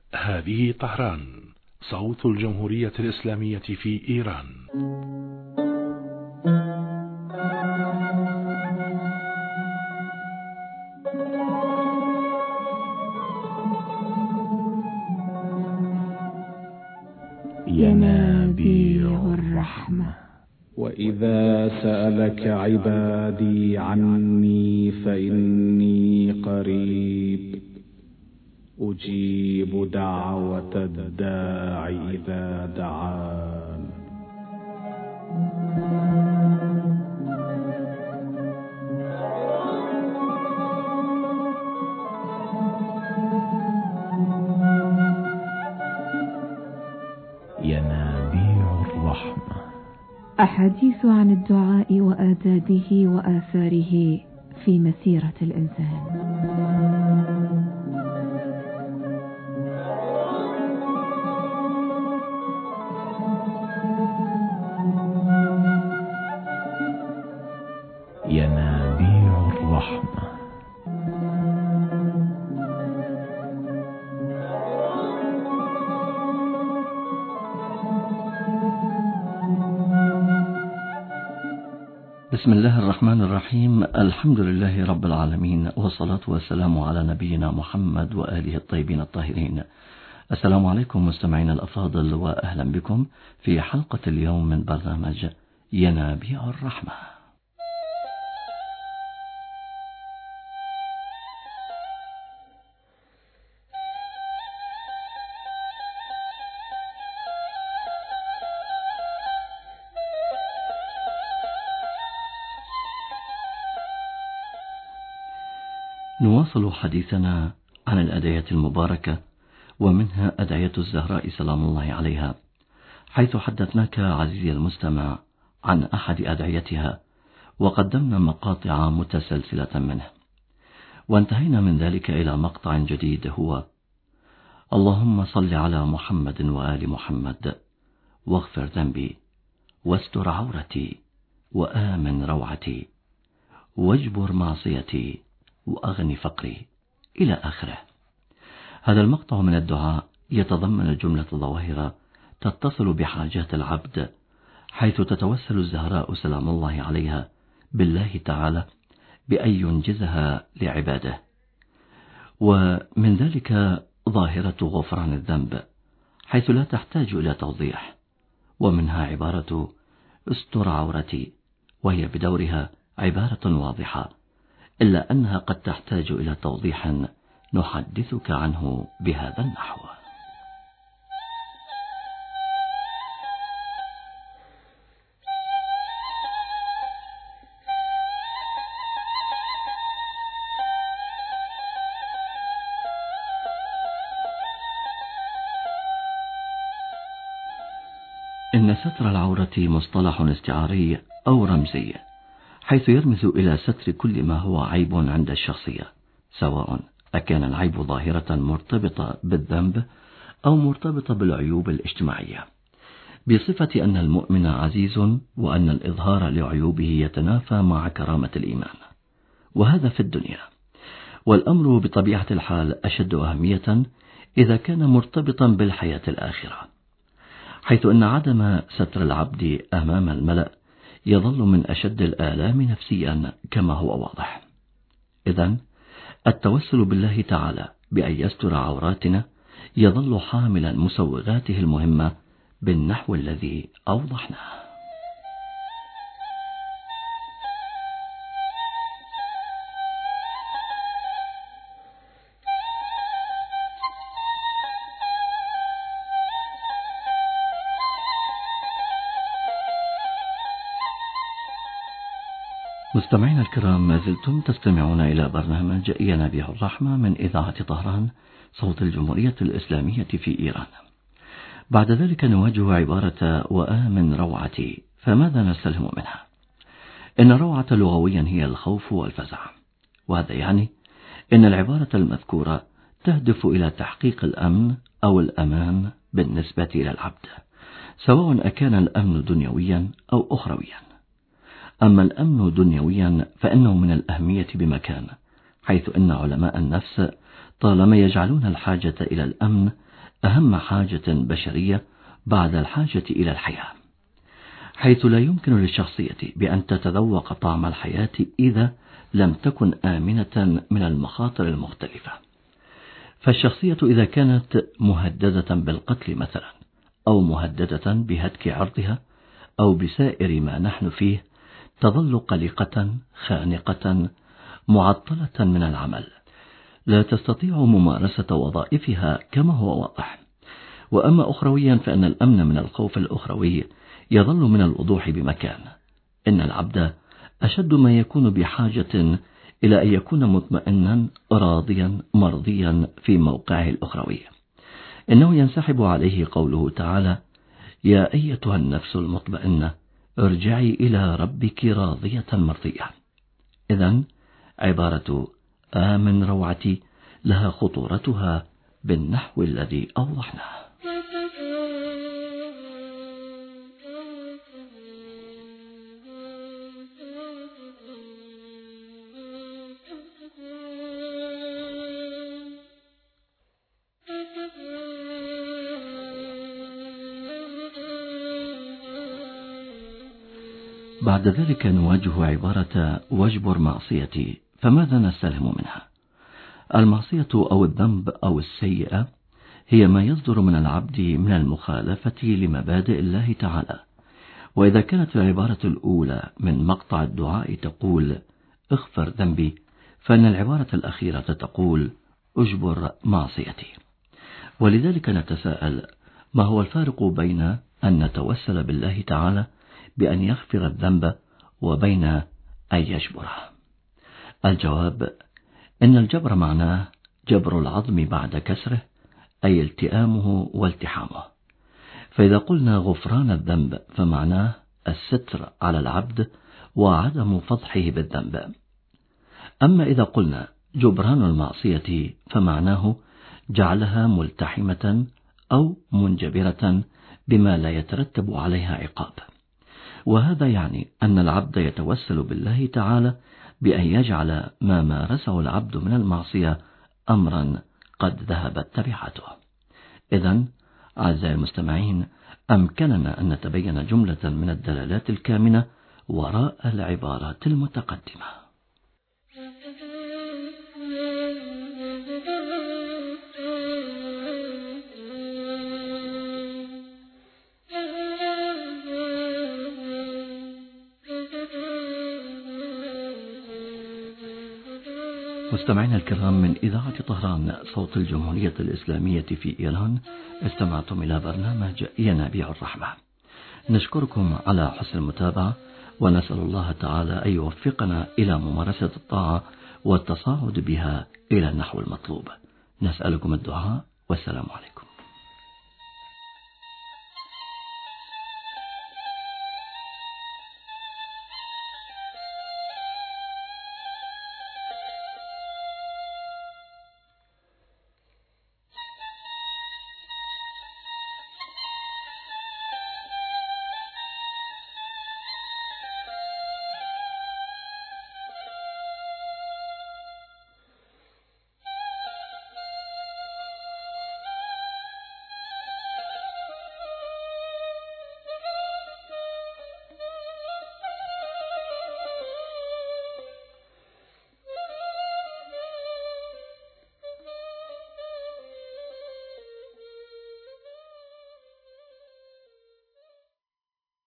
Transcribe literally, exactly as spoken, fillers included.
هذه طهران، صوت الجمهورية الإسلامية في إيران. ينابيع الرحمة. وإذا سألك عبادي عني فإني قريب أجيب دعوة الداع إذا دعان. ينابيع الرحمة. أحاديث عن الدعاء وآدابه وآثاره في مسيرة الإنسان. ينابيع الرحمة. بسم الله الرحمن الرحيم. الحمد لله رب العالمين، والصلاة والسلام على نبينا محمد وآله الطيبين الطاهرين. السلام عليكم مستمعين الأفاضل، وأهلا بكم في حلقة اليوم من برنامج ينابيع الرحمة. نواصل حديثنا عن الأدعية المباركة، ومنها أدعية الزهراء سلام الله عليها، حيث حدثناك عزيزي المستمع عن أحد أدعيتها، وقدمنا مقاطع متسلسلة منه، وانتهينا من ذلك إلى مقطع جديد هو: اللهم صل على محمد وآل محمد، واغفر ذنبي، واستر عورتي، وآمن روعتي، واجبر معصيتي، وأغني فقري، إلى آخره. هذا المقطع من الدعاء يتضمن جملة ظواهر تتصل بحاجات العبد، حيث تتوسل الزهراء سلام الله عليها بالله تعالى بأن ينجزها لعباده، ومن ذلك ظاهرة غفران الذنب، حيث لا تحتاج إلى توضيح، ومنها عبارة استر عورتي، وهي بدورها عبارة واضحة، إلا أنها قد تحتاج إلى توضيح نحدثك عنه بهذا النحو. إن ستر العورة مصطلح استعاري أو رمزي، حيث يرمز إلى ستر كل ما هو عيب عند الشخصية، سواء أكان العيب ظاهرة مرتبطة بالذنب أو مرتبطة بالعيوب الاجتماعية، بصفة أن المؤمن عزيز، وأن الإظهار لعيوبه يتنافى مع كرامة الإيمان، وهذا في الدنيا. والأمر بطبيعة الحال أشد أهمية إذا كان مرتبطا بالحياة الآخرة، حيث أن عدم ستر العبد أمام الملأ يظل من أشد الآلام نفسيا كما هو واضح. إذن التوسل بالله تعالى بأن يستر عوراتنا يظل حاملا مسوغاته المهمة بالنحو الذي أوضحناه. مستمعين الكرام، ما زلتم تستمعون إلى برنامج ينابيع الرحمة من إذاعة طهران، صوت الجمهورية الإسلامية في إيران. بعد ذلك نواجه عبارة وآمن روعتي، فماذا نستلهم منها؟ إن الروعة لغويا هي الخوف والفزع، وهذا يعني إن العبارة المذكورة تهدف إلى تحقيق الأمن أو الأمان بالنسبة إلى العبد، سواء أكان الأمن دنيويا أو أخرويا. أما الأمن دنيويا فإنه من الأهمية بمكان، حيث أن علماء النفس طالما يجعلون الحاجة إلى الأمن أهم حاجة بشرية بعد الحاجة إلى الحياة، حيث لا يمكن للشخصية بأن تتذوق طعم الحياة إذا لم تكن آمنة من المخاطر المختلفة. فالشخصية إذا كانت مهددة بالقتل مثلا، أو مهددة بهتك عرضها، أو بسائر ما نحن فيه، تظل قلقة خانقة معطلة من العمل، لا تستطيع ممارسة وظائفها كما هو واضح. وأما أخرويا فإن الأمن من الخوف الأخروي يظل من الوضوح بمكان. إن العبد أشد ما يكون بحاجة إلى أن يكون مطمئنا راضيا مرضيا في موقعه الأخروي. إنه ينسحب عليه قوله تعالى: يا أيتها النفس المطمئنة ارجعي إلى ربك راضية مرضية. إذن عبارة آمن روعتي لها خطورتها بالنحو الذي أوضحناه. بعد ذلك نواجه عبارة واجبر معصيتي، فماذا نستلهم منها؟ المعصية أو الذنب أو السيئة هي ما يصدر من العبد من المخالفة لمبادئ الله تعالى. وإذا كانت العبارة الأولى من مقطع الدعاء تقول اغفر ذنبي، فإن العبارة الأخيرة تقول اجبر معصيتي. ولذلك نتساءل: ما هو الفارق بين أن نتوسل بالله تعالى بأن يغفر الذنب وبين أن يجبره؟ الجواب: إن الجبر معناه جبر العظم بعد كسره، أي التئامه والتحامه. فإذا قلنا غفران الذنب فمعناه الستر على العبد وعدم فضحه بالذنب. أما إذا قلنا جبران المعصية فمعناه جعلها ملتحمة أو منجبرة بما لا يترتب عليها عقاب. وهذا يعني أن العبد يتوسل بالله تعالى بأن يجعل ما مارسه العبد من المعصية أمرا قد ذهبت تبعته. إذن أعزائي المستمعين، أمكننا أن نتبين جملة من الدلالات الكامنة وراء العبارات المتقدمة. مستمعينا الكرام، من إذاعة طهران صوت الجمهورية الإسلامية في إيران، استمعتم إلى برنامج ينابيع الرحمة. نشكركم على حسن المتابعة، ونسأل الله تعالى أن يوفقنا إلى ممارسة الطاعة والتصاعد بها إلى النحو المطلوب. نسألكم الدعاء، والسلام عليكم.